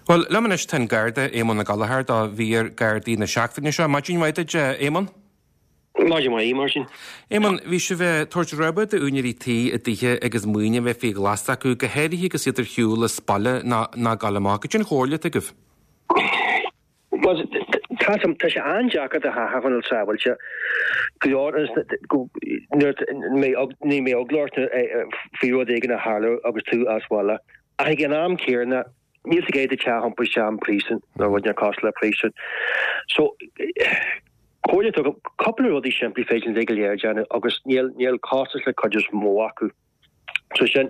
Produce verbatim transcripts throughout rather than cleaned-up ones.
Well, leis ten garda émon na galahar dá bhír gardaí na seachtaine seo, maidín maiide émon? Máidir mai mar sin. Émon, bhí se bheith tuairte rabba de únirí a dtíthe agus muoine bheith fé glasasta acu go héirí go idir hiú le spalle na galamá, go sin chóirla a goh. Tá sé anjacha a hafan trafailte go ní mé ogláirte fiú igen a Harlow agus tú aswala. A gin am céirna níl géad a tehampa seam prísan nó bhid na cosla prísan. So Cóide a couple of these simply facing legal year Janet agus níl níl costas le codus mó acu. So sin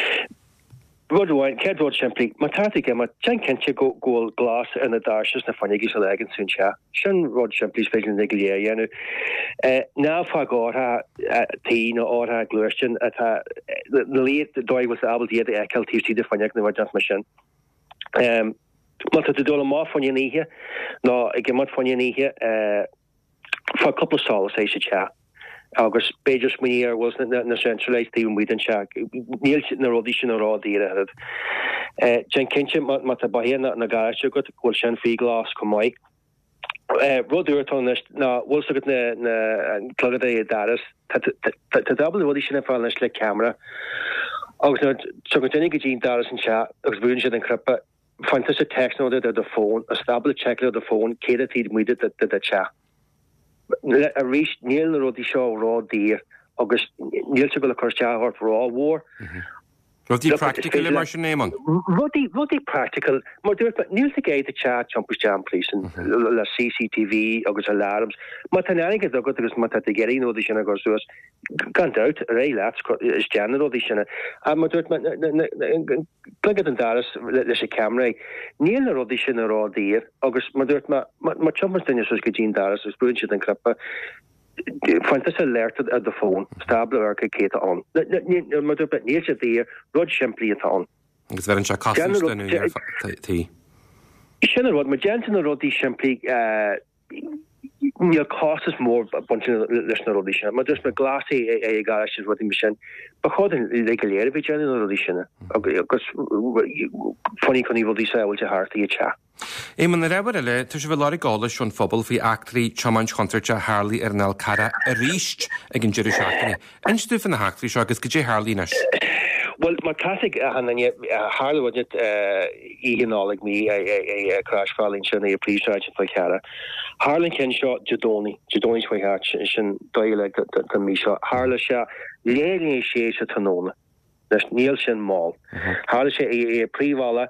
Rodwine Kedrod simply Matatic ma Jen Kentche go goal glass in the dashes na fanigi so legan soon cha. Shin Rod simply facing legal year Janu. Uh now fagora teen or ha glurshin at the late the dog was able to get the L T C the fanig na just machine. Um Wat het dolle ma van je nie hier. Nou, ik heb wat van je nie hier. Uh, for a couple of sols, I should chat. August Bejas Meneer was in the centralized team with and check. Neil in the audition or all the had. Uh, Jen Kinchen, Mata Bahia, Nagara, got to call Shan Fee Glass, come on. Uh, Rod on this now, we'll look at the Claudia Daris, the double audition for an like camera. August, so continue Gene Daris and chat, was Bunch and Crippa. Fantastic text noted at the phone, established check at the phone, catered to meet it at the chat. A reached Neil Roddy Shaw raw deer, August Neil Chibble of Korsha or for all war. Roddy practical immersion name on Roddy Roddy practical, more do it, but Neil the gate the chat, jumpers jam police and la C C T V, August alarms. Matananica, the good is Mata to get in audition, I goes to us. Gone out, Ray Lats is general audition. I'm a dirt, click it and Dallas, there's a camera. Neil audition or all dear, August Madurt, my chumpers Dennis was Gene Dallas, is Brunch and Crappa. Fantastic alerted at the phone, stable or Kate on. Madurt, but near there, Rod Shimply at on. It's very interesting. Shinner Rod, Magenta Roddy Shimply, uh, Neil cost us more a bunch of listener audition. Ma just my glassy a garage is what the machine. But how the legal year of each other audition. Okay, because funny can you say what you heart to chat. Éman na raibh eile tu sé bh láir gála seún phobal faoi actraí Chaman Concerta Harley ar nál cara a ríist ag an deireadh seachtaine. Einstú fan na heachtraí seo agus go dtí Harley nes. Well, my classic Harley wasn't it Ian like me a crash falling sin a police sergeant like cara. Harlan ken shot Jadoni, Jadoni's way heart shin dialect than me shot. Harla shot lady she to Tanona. There's Nielsen Mall. Harla she a pre-walla.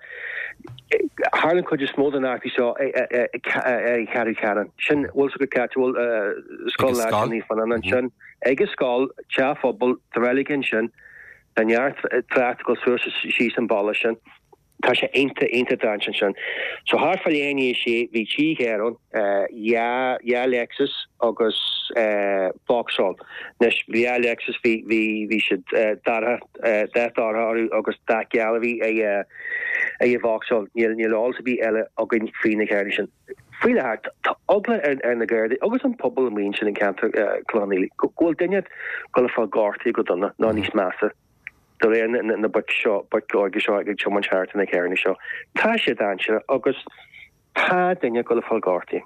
Harlan could just more than that he saw a carry cannon. Shin also could catch well skull actually fan and shin egg skull chaff football the religion shin. And yard practical sources she's abolishing. Tasha ain't ain't attention. So hard for any she we chi here uh yeah yeah Lexus August uh Vauxhall. Nish yeah Lexus we we we should uh that uh that or August that gallery a uh a Vauxhall you'll you'll also be Ella August Phoenix Harrison. Feel hard ugly and and the girl August on public means in Cantor uh Clonelly. Go dinner go for Gorty go done no nice master. The rain in the book shop, but Gorgie shot like so much heart in the Kearney show. Tasha Dancher, August, Ta Dinya go the Fulgorty.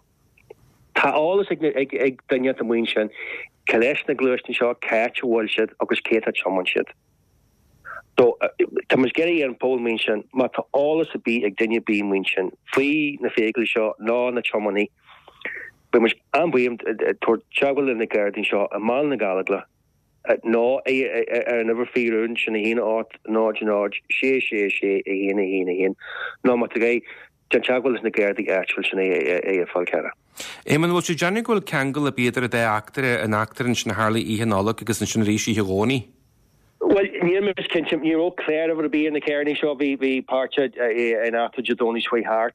Ta all the egg Dinya the Winshin, Kalesh the Gluston shot, catch a woolshed, August Kate at someone shit. So, Thomas Gerry and Paul mention, but all the be egg Dinya beam Winshin, free the Fagle shot, no on the Chomony. But much ambient toward travel in the garden shot, a man in the Galagla. Uh, no, I, I, I never feel around Shanahin or Nodge Nodge, she, she, she, a hin, a hin, a hin. No, but the guy, John Chagwell is the guy, the actual Shanae, a Falcara. Eamon, was you Johnny Gold Kangle a beater a actor, an actor in Shanharley, Ian Ollock, because in Shanrishi Higoni? Well, near Miss Kinsham, you're all clear over to be in the Kearney show, be, be parted, and after Jadoni's sweetheart.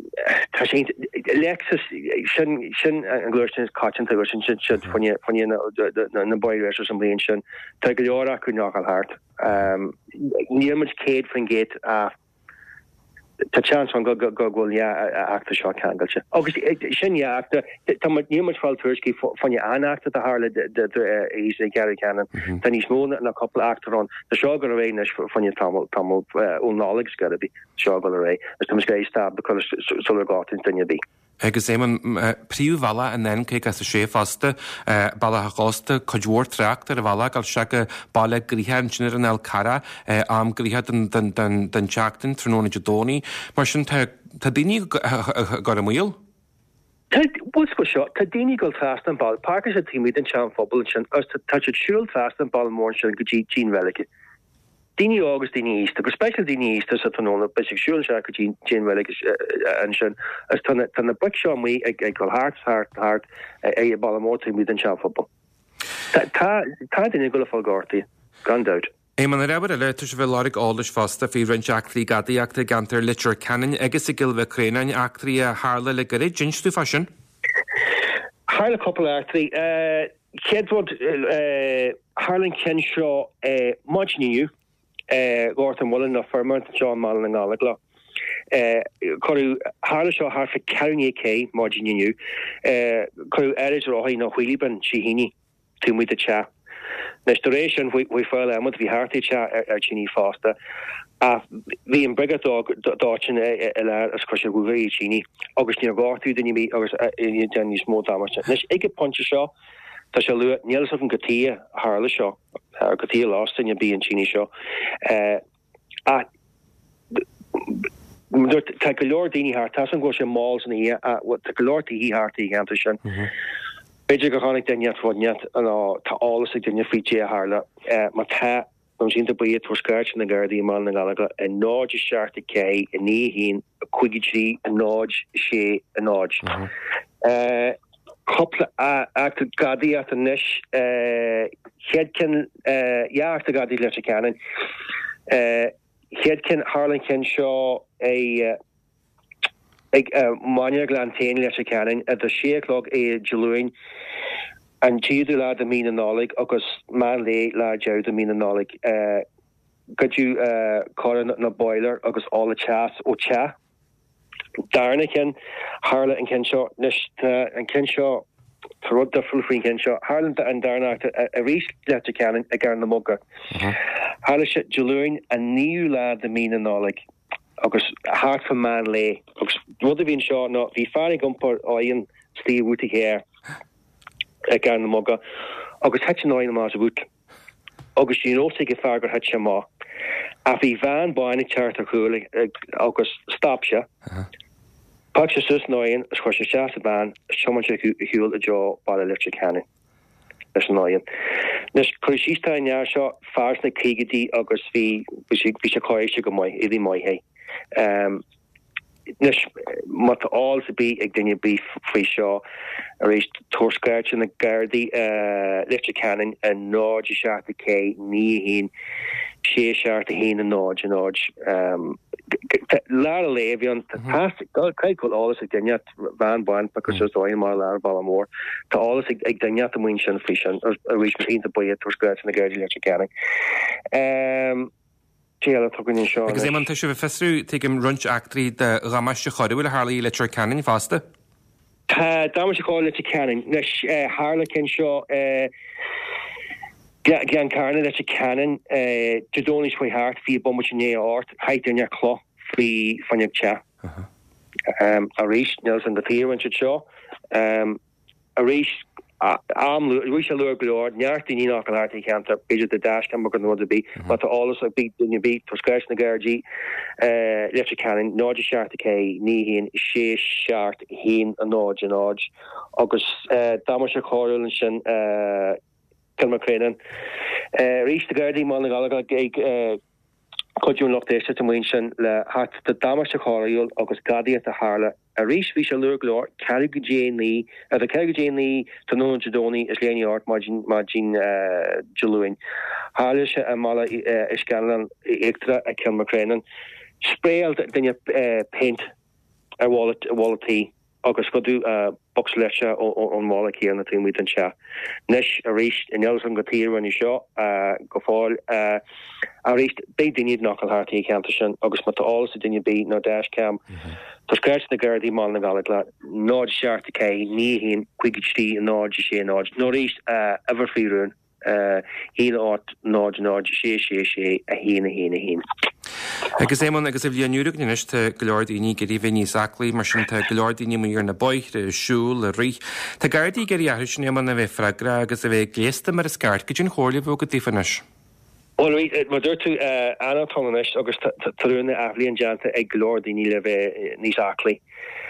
Lexus shouldn't shouldn't and Glurston is catching to Glurston should should when you when you know the the the boy rest or somebody and should take the order could knock on heart. Um, near much Kate from Gate uh Tá chance an go go gohfuil achta seo ceangailse. Agus sin achta tá nímas fáil tuairiscí fanne anachta a hála is Gary Cannon, Tá níos mó na coppla achtarrán, Tá seo go ré nes fanne tamil tamil ónálagus go bhí seo go ré, as tá go stab be sulla gáin dunne bí. Agus é man príomhhela an nen cé as a sé fasta bailla gásta chuidhór treachtar a bhela gal se go bailla gríthe sinnar an el cara am gríthe den teachtain tróna Jodóní, mar sin tá daoine go a mhuiil? Bus go seo, Tá daoine go fast an ball, Parker a tíimiid an sean fphobal sin as tá siúil fast an ball mór sin go dtí Jean Wellige. Dini agus dini Easter, go special dini Easter sa tanona, bisexual siya ko Jean Wellige an siya, as tanna tanna buk siya mi ag ag gol heart heart heart ay balamorti mi den siya football. Ta ta ta dini go fall gorti, gone out. É man raibh le tu bheith láric álas fasta fí rin actrí gadaíachta gantar litir canan agus i gilbh crénain actrí a hála le gorid jinstú fashion? Hála couple actrí, Kedwood Harlan Kenshaw much new. Gorton Mullen na firma John Mullen and Alagla. Coru Harla Shaw Harfa Carney K, Margin you. Coru Eris Rohi no Wheeliban Chihini to meet the cha. Restoration we we fell out with the hearty cha Archini Foster. Uh the Imbriga dog Dodgen as Crusher Wuvi Chini. August near Gortu than you meet August in Jenny's more damage. Nish Ega Punch Shaw. Tá se lu Niels of Gatia Harla Shaw. Gatia lost in your B and Chini Shaw. Uh take a Lord Dini Hart, Tassan goes in malls in the year at what the Lorty he hearty Gantishan. Bidget Gohonic then yet one yet and to all the sig in your feet Harla. Mata I'm seeing to be it for scratch in the Gardi man and Galaga and Nodge Sharty K and Nihin a Quiggy a Nodge she a Nodge. Uh couple acted gadi at the nish Hedkin yeah after gadi letter cannon Hedkin Harlan Kenshaw a a Mania Glantain letter cannon at the she o'clock a Jaluin and Gidu lad the mean and knowledge August man lay lad jow the mean and knowledge uh could you uh call it a boiler August all the chas o cha Darnican, Harla and Kenshaw, Nishta and Kenshaw, Tarudda full free Kenshaw, Harlan and Darna a reach letter cannon again the mugger. Harlisha Jaluin and new lad the mean and knowledge. August heart for man lay. August would have been short not the fari gumper Ian Steve Wooty hair again the mugger. August hatch nine miles a boot. August you know take a farger hatch a ma. Afi van buying a charter cooling August stops ya. Pax sus noin squash a ban, someone check hul a jaw by electric cannon. That's noin. This Krishista in Yasha, fars na Kigadi, August V, Bishop Koishig my, Idi my hay. Um, Nish, mut all to be a dinner beef free shaw, a race tour scratch in the Gardi, uh, electric cannon, and Nodge Shark the K, Nihin, Shea Shark the Heen and Nodge and Nodge. Um, Lara Levion, fantastic. God, quite cool. All this again, Van Bond because there's the more Lara Ballamore. To all this again, yet the wind and fish and a reach between the boy tour scratch and the Gardi electric cannon. Um. Agus é man tu se bh festrú tuigim runt actrí de ramasiste choirúil a Harlaí letar canan fásta? Tá dámas se cháil letar canan. Nes Harla Kenshaw gan carna letar canan Jodóní chuoi hart fi bommuch né ort heit in your cloth fi fannig cha. Um a reach Nelson the Pier when seo. Um a reach am we shall look lord nyarti ni knock arti can't bid the dash can going to be but all us beat in you beat for scratch na gargi uh electric cannon nodge shart k ni hin she shart hin a nodge and nodge august uh damas choral and shin uh kilmacranan uh reach the gardi man galaga uh could you look there to mention le hat the damas choral august gadi at the Harla a reach we shall look lord Carriga Jane Lee at the Carriga Jane Lee to know Jodóní is Lenny Art margin margin uh Jaluin Harlish and Mala Iscalan extra a Kilmacranan sprayed then you paint a wallet a wallet tea agus go dú box leise an mála chéar na tú an se. Nes a rééis in an go tíir an seo go fáil a rééis bé daine nach an hátaí cheanta sin agus mat alles a duine bé nó dash cam. Tás gairt na gairdí má na galig le náid seartta cé ní hín cuiigtí an náid sé náid. nó rééis ever fiún hí áit náid náid sé sé sé a hína hína hín. Agus éman agus a bhíonúach níiste goláirdaoine gur bhí níos aclaí mar sin goláirdaoine mar na boith a siúil a rí. Tá gardaí gur dheathú sin éman a bheith freigra agus a bheith gléasta mar a sceart go dún chóirla bh go dtífanis. Well, mar dúir tú anna tannis agus tarúna ahlíon deanta ag glóirdaoine le bheith níos aclaí.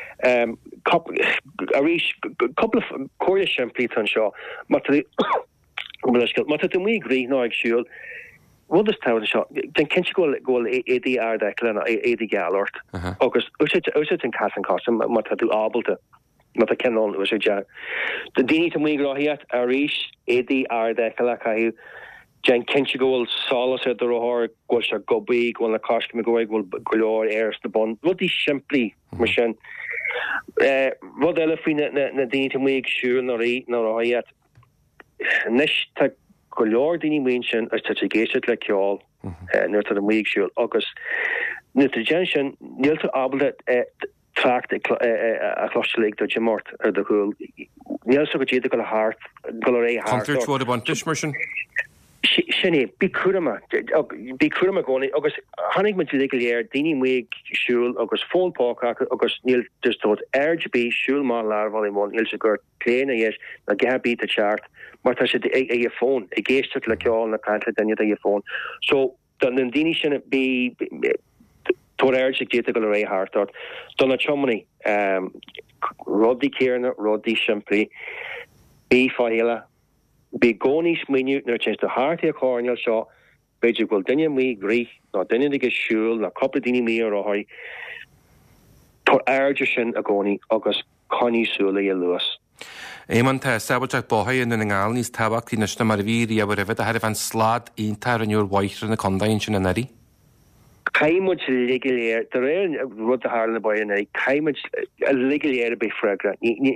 A rís couple of choirla siimplí an seo mar mat tú mí grí ná ag siúil. Rud is town shot. Den ken you go go A D R de klen A D galort. Agus usit usit in cas an custom mat du abelte. Mat ken on was ja. The dini to we grohiat Arish A D R de kala kai. Jen ken you go solas at the rohor go sha go big go na cost me go go glor airs the bond. Rud is simply machine. Eh rud ele fine na dini to we sure no ri no rohiat. Nish ta go leor daoine muinsin as tá géisiid le ceáil nuir an mhuiigsúil agus nutrigen sin níl tú abalta tracht a chloisteigh do Jimort ar do chuúil. Níl so go ddíad go le háart go ré háart. Contar bhaint tuis mar sin? Sinné bí cuama bí cuama gcónaí agus tháinig man léir daoine mhuiigsúil agus fónpácha agus níl dustóid air bí siúil má learbháil món níl se gur léana dhéis na gabí a teart. Maar dat is a phone. Ik geest het like al na kant dan je dat je phone. So dan een dini sin be to urge ik dit go ré hard dat. Dan het chomony um Roddy Kierna, Roddy Shimply, be faila, be gonis menu no change the heart here cornel shot. Beje wil dinje me gri, na dinje de geschul, na couple dini me or hoi. To urge sin a goni agus conny sule ye Lewis. Éman tá sabalteach bothaí in na ngáil níos tabhacht í naiste mar bhíí a bhar a bheith an slád iontar an úr waithre na condain sin na narí? Caiimid legaléir, dar réir rud a hála na baina, caiimid legaléir a bheith freigra.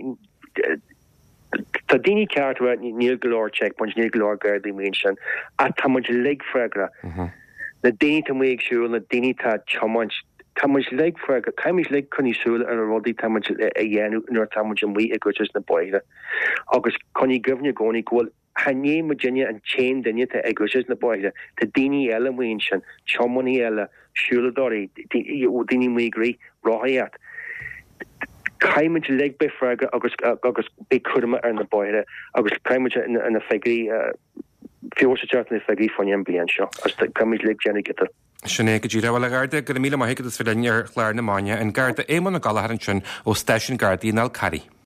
Tá daoine ceart bheith níl golóir checkpoints, níl golóir gardaí míon sin, a tá muid leg freigra. Na daoine tá muig siúil, na daoine tá chomáint Tamuch leg for Kamish leg Connie Sul and a Roddy Tamuch a Yanu nor Tamuch and we a good na boiler. August Connie Governor Goni Goal Hanye Virginia and chain Denia to Egushes na boiler. The Dini Ella Winshan, Chomoni Ella, Shula Dory, Dini Migri, Rohayat. Kaimage leg by Fraga, August August Big Kurma and the boiler, August Kaimage and a Fagri, Fiosha Chat and the Fagri for Yambian show, as the Kamage leg Jenny Gitter. Sinné go ddíra bhil a garda go míle maithaigh is fi lear chláir na máine an garda éman na galahar an sin ó Station Gardaí in Alcari.